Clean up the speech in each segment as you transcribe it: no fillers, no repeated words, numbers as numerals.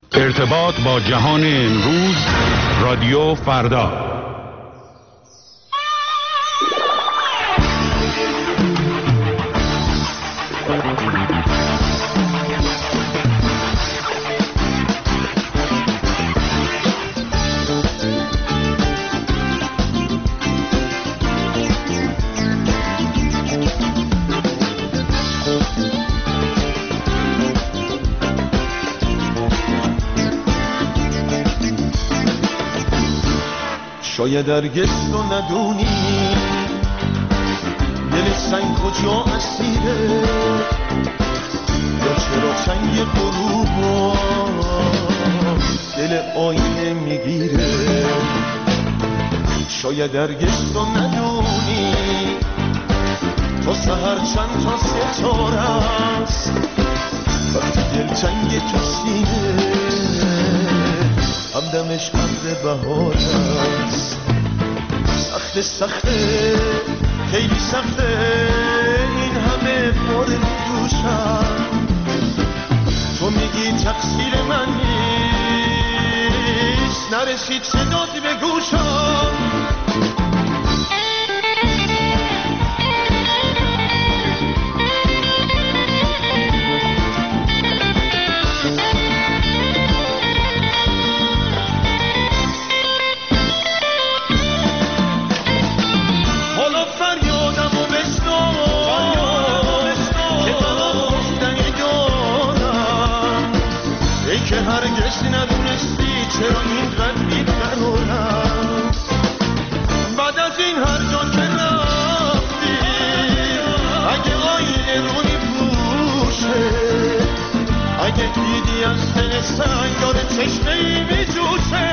ارتباط با جهان امروز، رادیو فردا. شاید هرگز تو ندونی دل سنگ کجا اسیره، یا چرا چنگ غروبا دل آینه میگیره. شاید هرگز تو ندونی تا سحر چند تا ستاره است، وقتی دلتنگ تو سینه همدمش ابر بهار است. سخته سخته خیلی سخته این همه بار دوشم، تو میگی تقصیر من نیست، نرسید صدات به گوشم. هرگز ندونستی چرا اینقدر بی‌قرارم، بعد از این هر جا که رفتی اگه آینه رو میپوشه، اگه دیدی از دل سنگ داره چشمه‌ای میجوشه،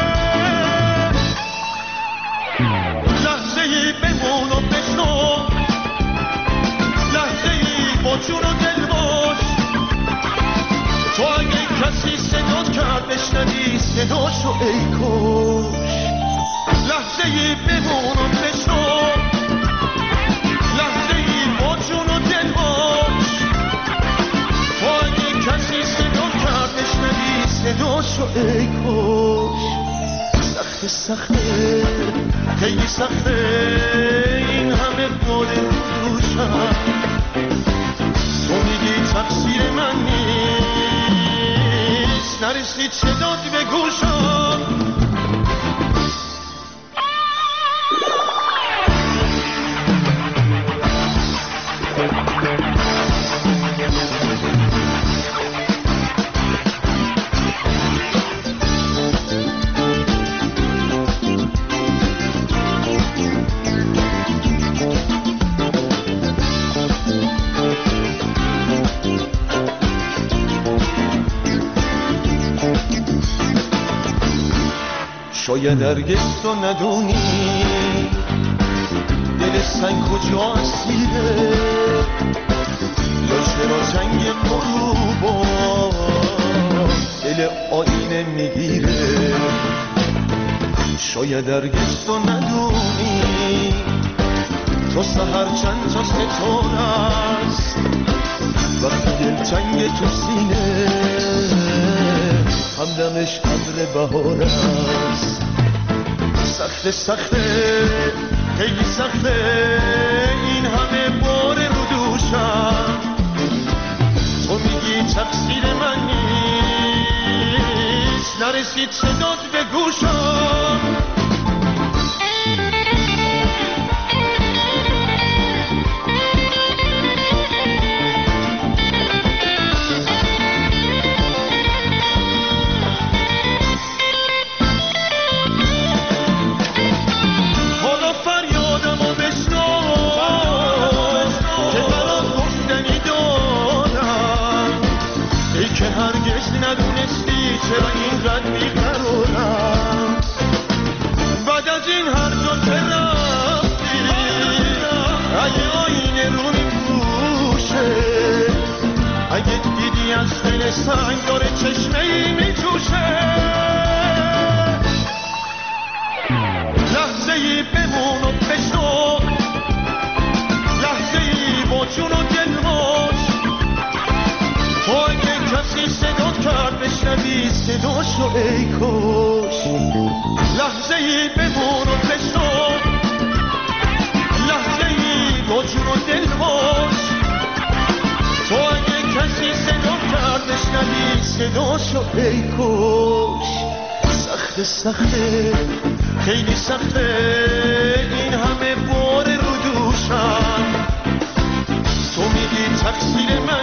لحظه‌ای بمون و بشنو، لحظه‌ای با جون و دل باش. تو اگه کسی صدات کرد بشنوی صداشو ای کش، لحظه‌ای بمون و بشنو، لحظه‌ای با جون و دل باش. تو اگه کسی صدات کرد بشنوی صداشو ای کش. سخته سخته خیلی سخته این همه بار دوشم، تو میگی تقصیر من نیست، نرسید صدات به گوشم. شاید هرگز تو ندونی دل سنگ کجا اسیره، یا چرا جنگ غروبا دل آینه میگیره. شاید هرگز تو ندونی تا سحر چند تا ستاره است، وقتی دلتنگ تو سینه همدمش ابر بهار است. سخته سخته خیلی سخته این همه بار رو دوشم، تو میگی تقصیر من نیست، نرسید صدات به گوشم. ندونستی چرا اینقدر بی‌قرارم، بعد از این هر جا که رفتی اگه آینه رو میپوشه، اگه دیدی از دل سنگ داره چشمه‌ای میجوشه، لحظه‌ای بمون و بشنو، لحظه‌ای با جون و دل باش. تو اگه کسی صدات کرد بشنوی صداشو ای کاش لحظه ای بمون و بشو لحظه ای با جون و دل باش تو اگه کسی صدا کرد بشنوی صداشو ای کاش سخته سخته خیلی سخته این همه بار رو دوشم تو میگی تقصیر من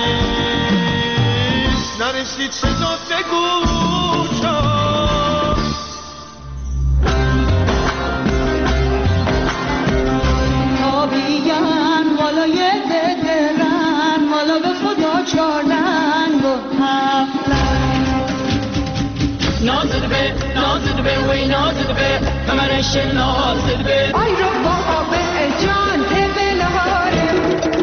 نیست نرسید صدا بگوشم تا بیگن بالای دلرن والا به خدا چارلنگ و نازد به وی نازد به کمرش نازد به آی رو بابا به جان تبل هارم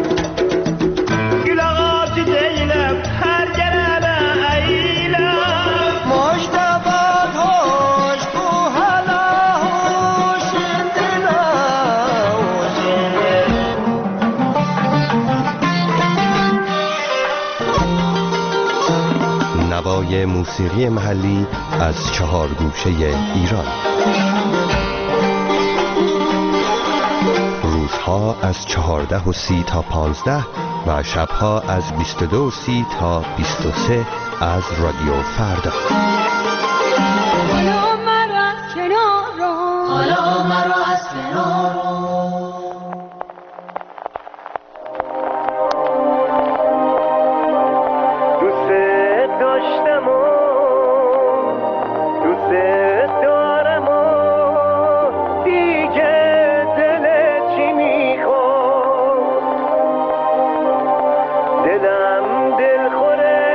گلاغاتی دیلم هر گربه ایلم مجتبات هاش تو حالا هوشن دلا نوای موسیقی محلی از 4 گوشه ایران. روزها از 14:30 تا 15 و شبها از 22:30 تا 23 از رادیو فردا. حالا مرا از کنار رو حالا مرا از کنار دوست داشتم و دوست دارم و دیگه دلت چی میخواد دلم دلخوره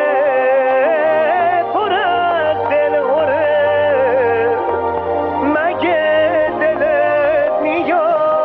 پر از دلخوره مگه دلت میاد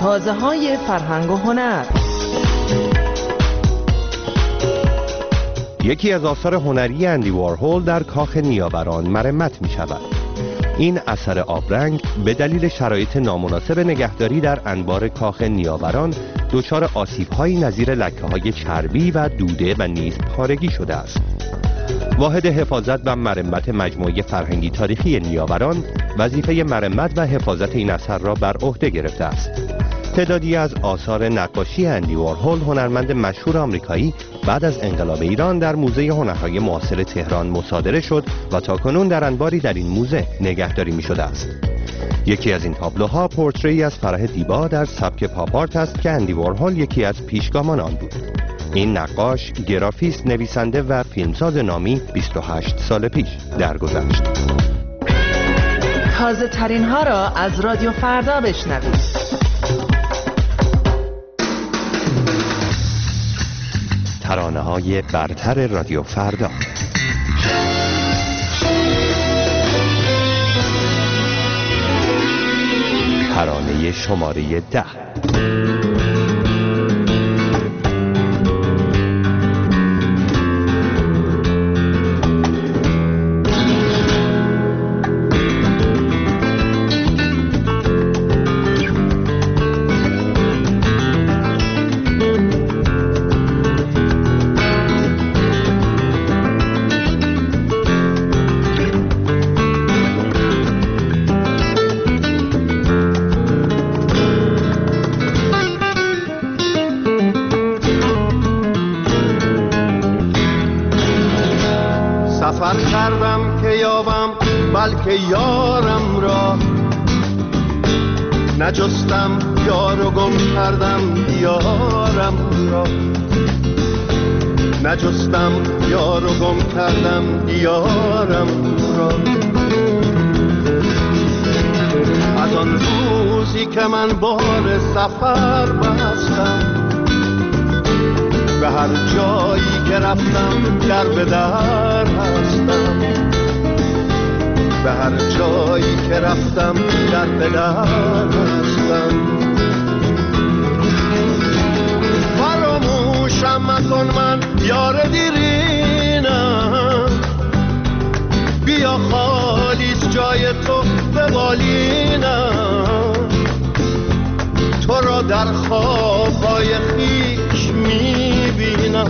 تازه‌های فرهنگ و هنر. یکی از آثار هنری اندی وارهول در کاخ نیاوران مرمت می شود. این اثر آبرنگ به دلیل شرایط نامناسب نگهداری در انبار کاخ نیاوران دچار آسیب‌هایی نظیر لکه‌های چربی و دوده و نیز پارگی شده است. واحد حفاظت و مرمت مجموعه فرهنگی تاریخی نیاوران وظیفه مرمت و حفاظت این اثر را بر عهده گرفته است. تعدادی از آثار نقاشی اندی وارهول، هنرمند مشهور آمریکایی، بعد از انقلاب ایران در موزه هنرهای معاصر تهران مصادره شد و تاکنون در انباری در این موزه نگهداری می شده است. یکی از این تابلوها پورتری از فرح دیبا در سبک پاپ آرت است که اندی وارهول یکی از پیشگامان آن بود. این نقاش، گرافیست، نویسنده و فیلمساز نامی 28 سال پیش درگذشت. تازه ترین ها را از رادیو فردا بشنوید. ترانه‌های برتر رادیو فردا. ترانه شماره 10. سفر کردم که یابم بلکه یارم را، نجستم یار و گم کردم یارم را، نجستم یار و گم کردم یارم را. از آن روزی که من بار سفر بستم، به هر جایی که رفتم در به در هستم، به هر جایی که رفتم در به در هستم. فراموشم مکن من یار دیرینم، بیا خالیست جای تو به بالینم، تو را در خوابهای خویش میبینم.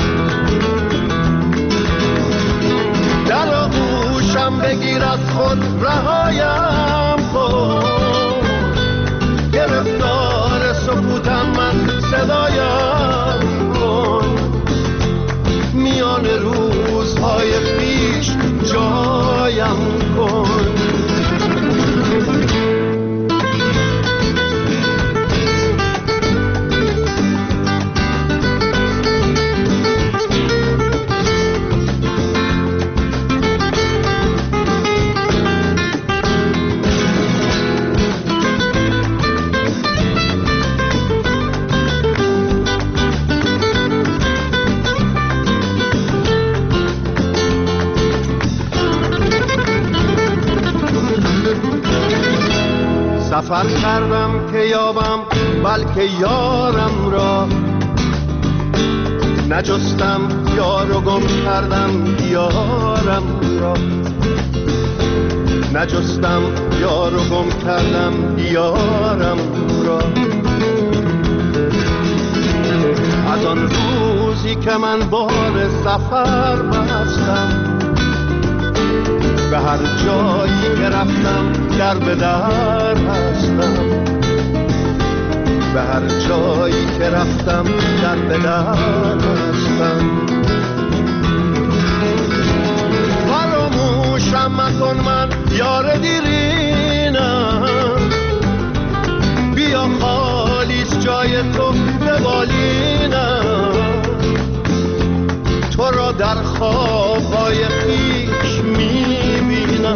در آغوشم بگیر از خود رهایم کن، گرفتار سکوتم من صدایم کن، میان روزهای خویش جایم کن. سفر کردم که یابم بلکه یارم را، نجستم یار و گم کردم یارم را، نجستم یار و گم کردم یارم را. از آن روزی که من بار سفر بستم، به هر جایی که رفتم در به در هستم، به هر جایی که رفتم در به در هستم. فراموشم مکن من یار دیرینم، بیا خالیست جای تو به بالینم، تو را در خوابهای خویش میبینم.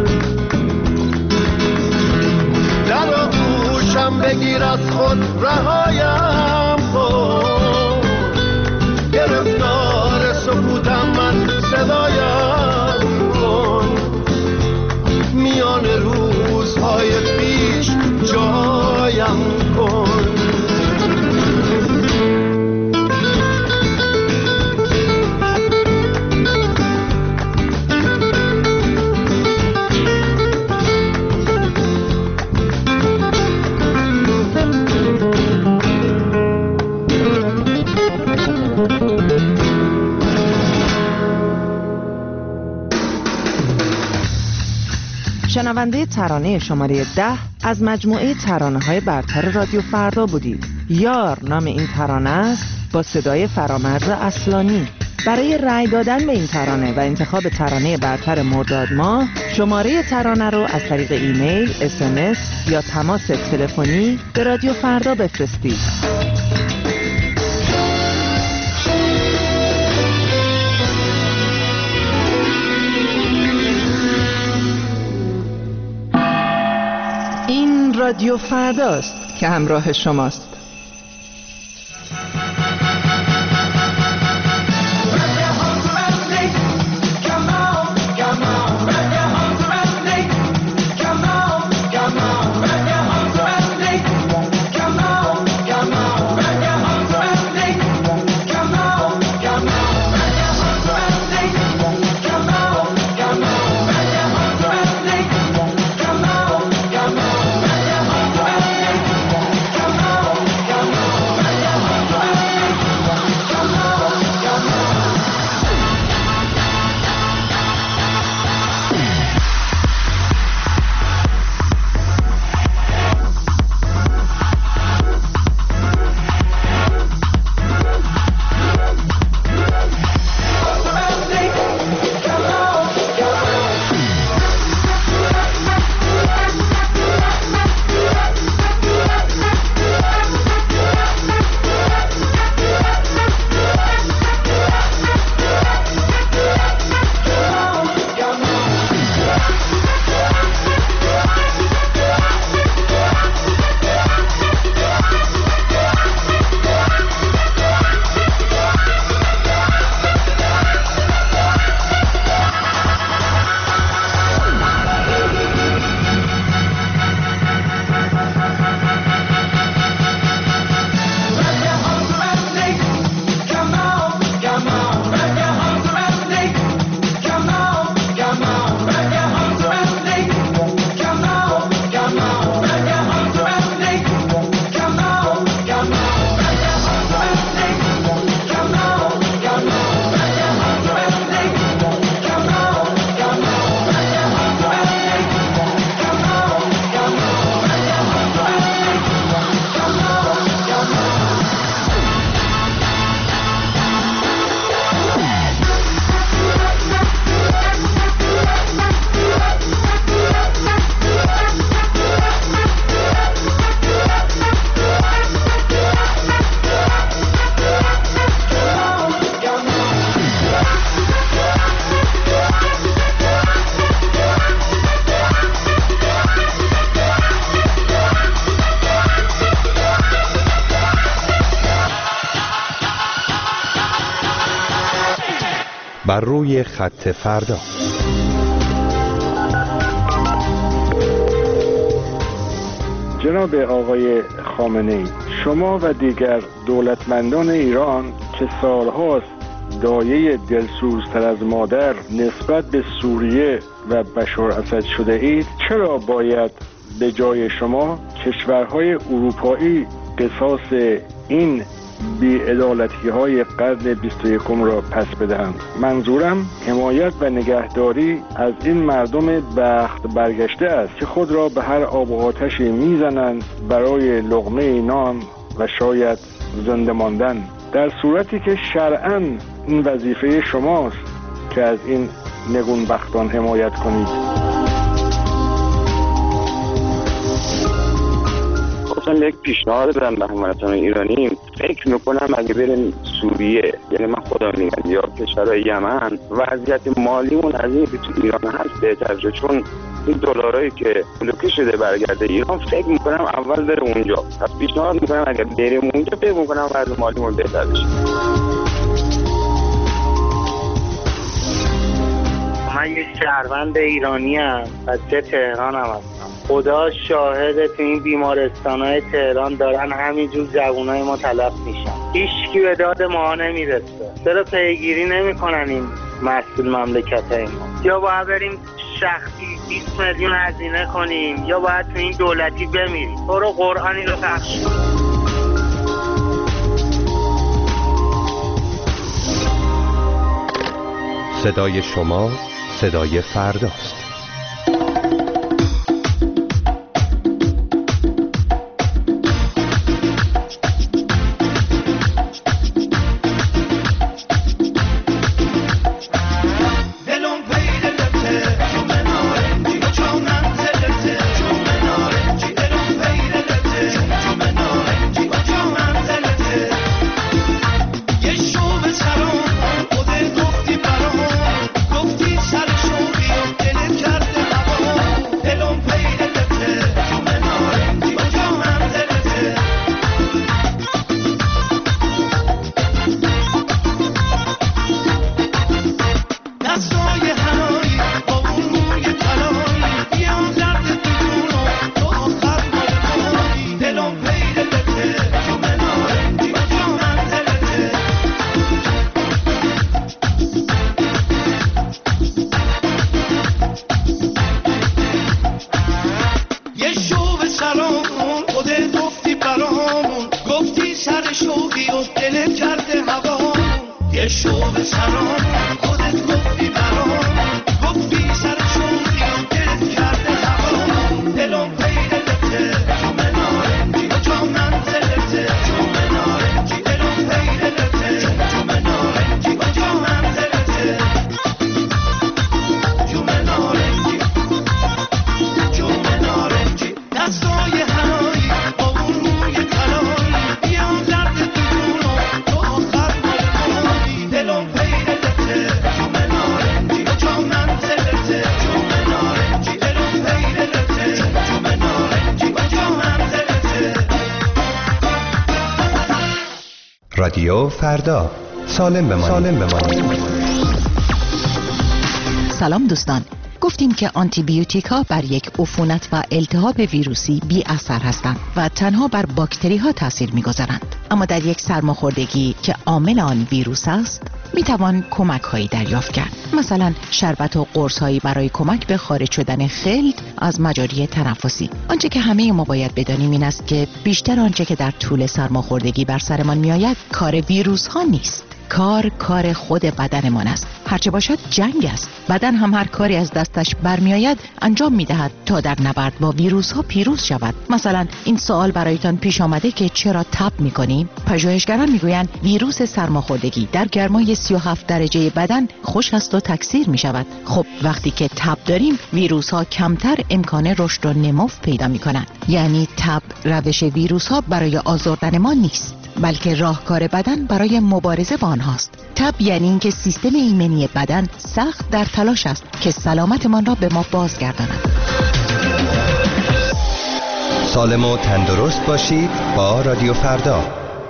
در آغوشم بگیر از خود رهایم کن، گرفتار سکوتم من صدایم کن، میان روزهای پیش جایم کن. شنونده ترانه شماره 10 از مجموعه ترانه‌های برتر رادیو فردا بودید. یار نام این ترانه است با صدای فرامرز اصلانی. برای رأی دادن به این ترانه و انتخاب ترانه برتر مرداد ماه، شماره ترانه رو از طریق ایمیل، SMS یا تماس تلفنی به رادیو فردا بفرستید. این رادیو فرداست که همراه شماست. بر روی خط فردا. جناب آقای خامنه‌ای، شما و دیگر دولتمندان ایران که سالهاست دایه دلسوزتر از مادر نسبت به سوریه و بشار اسد شده اید، چرا باید به جای شما کشورهای اروپایی قصاص این بی‌عدالتی‌های قرن 21 را پس بدهند؟ منظورم حمایت و نگهداری از این مردم بخت برگشته است که خود را به هر آب و آتشی میزنند برای لقمه نان و شاید زنده ماندن، در صورتی که شرعاً این وظیفه شماست که از این نگونبختان حمایت کنید. اصلا یک پیشنهاد بدم به هموطنان ایرانی، فکر میکنم اگه بریم سوریه، یعنی من خدا میگم، یا کشورهای یمن، وضعیت مالیمون از این که تو ایران هست بهتر شه، چون این دلارایی که بلوکه شده برگرده ایران، فکر میکنم اول بره اونجا. پس پیشنهاد میکنم اگه بریم اونجا، فکر میکنم وضع مالیمون بهتر بشه. من یک شهروند ایرانی ام، بچه تهران هم هستم. خدا شاهده تو این بیمارستان‌های تهران دارن همینجور جوانای ما تلف میشن، هیچکی به داد ما نمیرسه. چرا پیگیری نمیکنن این مسئول مملکتای ما؟ یا باید بریم شخصی 20 میلیون هزینه کنیم، یا باید تو این دولتی بمیریم. برو قرآنی رو پخش کن. صدای شما صدای فرداست. تران خودت گفتی برام گفتی سر شوری و دلت کرده هوا دلم پیدلته جام نارنجی جام منزلته جام نارنجی دلم پیدلته جام نارنجی جام منزلته جام نارنجی جام نارنجی دستای هنایی با اون روی طلایی بیا درد دورو تو آخر مال دلم پیدلته جام نارنجی جام منزلته جام نارنجی دلم پیدلته جام نارنجی جام منزلته رادیو فردا، سالم بمانید. سلام دوستان، گفتیم که آنتیبیوتیک ها بر یک عفونت و التهاب ویروسی بی اثر هستند و تنها بر باکتری ها تاثیر می‌گذارند. اما در یک سرماخوردگی که عامل آن ویروس است می توان کمک هایی دریافت کرد. مثلا شربت و قرص هایی برای کمک به خارج شدن خلط از مجاری تنفسی. آنچه که همه ما باید بدانیم این است که بیشتر آنچه که در طول سرماخوردگی بر سرمان می آید کار ویروس ها نیست. کار خود بدنمان است. هرچه باشد جنگ است. بدن هم هر کاری از دستش برمی آید انجام می دهد تا در نبرد با ویروس ها پیروز شود. مثلا این سوال برایتان پیش آمده که چرا تب می کنیم؟ پژوهشگران می گویند ویروس سرماخوردگی در گرمای 37 درجه بدن خشک است و تکثیر می شود. خب وقتی که تب داریم ویروس ها کمتر امکان رشد و نمو پیدا می کنند. یعنی تب روش ویروس ها برای آزردن ما نیست، بلکه راهکار بدن برای مبارزه با آنهاست. تب یعنی اینکه سیستم ایمنی بدن سخت در تلاش است که سلامتمان را به ما بازگرداند. سالم و تندرست باشید با رادیو فردا.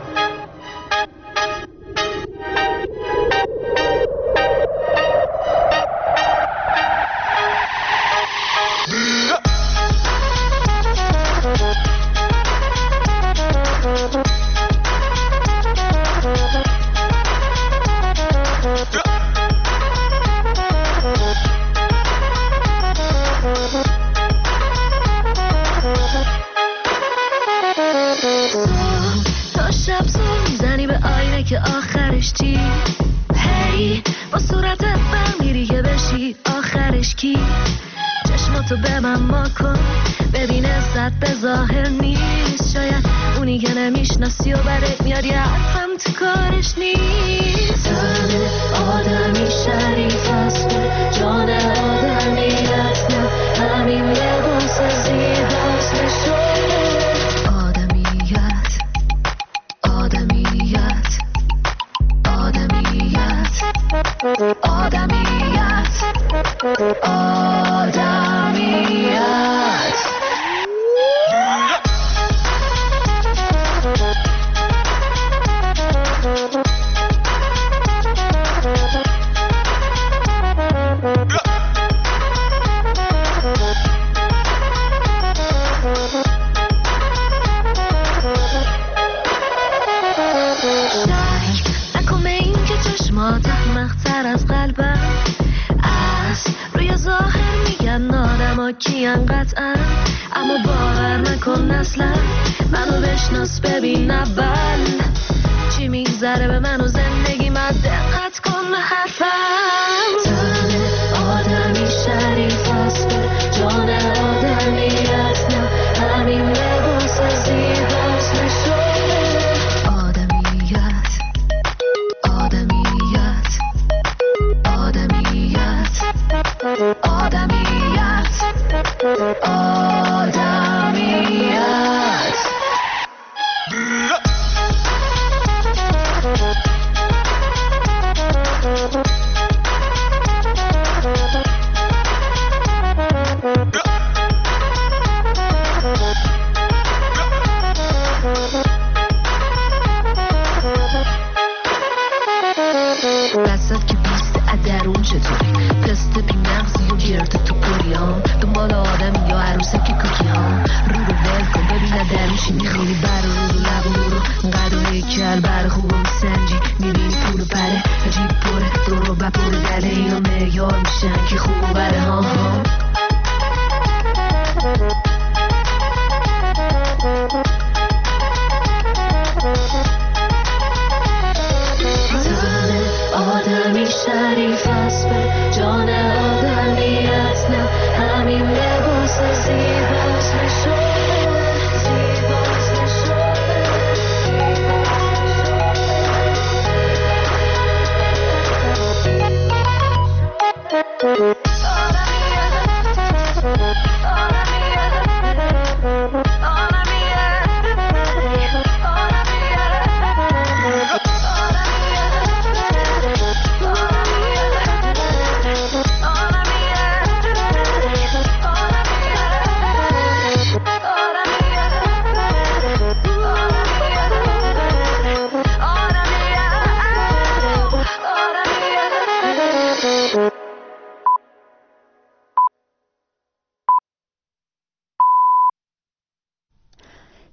تا شب زور میزنی به آینه که آخرش چی؟ هی با صورتت برمیری که بشی آخرش کی؟ چشماتو به من ما کن ببین عزت به ظاهر نیست، شاید اونی که نمیشناسی و برت میاد یه حرفم تو کارش نیست. تن آدمی شریف است جان آدمیت نه همین لباس زیباست نشون کیان قطعا، اما باور نکن اصلا منو بشناس ببین اول چی میگذره به من و زندگی من، دقت کن به حرفم. تن آدمی شریف است جان آدمیت نه همین لباس زیباست نشون آدمیت آدمیت آدمیت آدمیت آدمیت. دستت که بیست ادرون چطوری پسته بی مغزی و گرده تو گریام دنبال آدم یا عروسه که کوکی هم رو ول کن ببینه درون چی میخوری بر رو لب رو قدره کل بر خوبم سنجی میبینی پول بره جیب پره دورو بپره دله اینا معیار میشن که خوب بره ها